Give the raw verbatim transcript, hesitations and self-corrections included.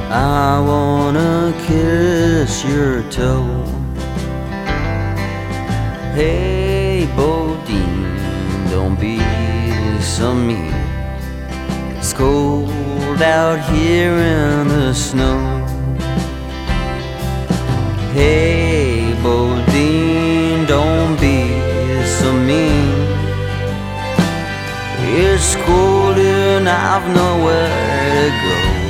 I wanna kiss your toe. Hey, Bodine, don't be so mean. It's cold out here in the snow. Hey, Bodine, don't be so mean. It's cold and I've nowhere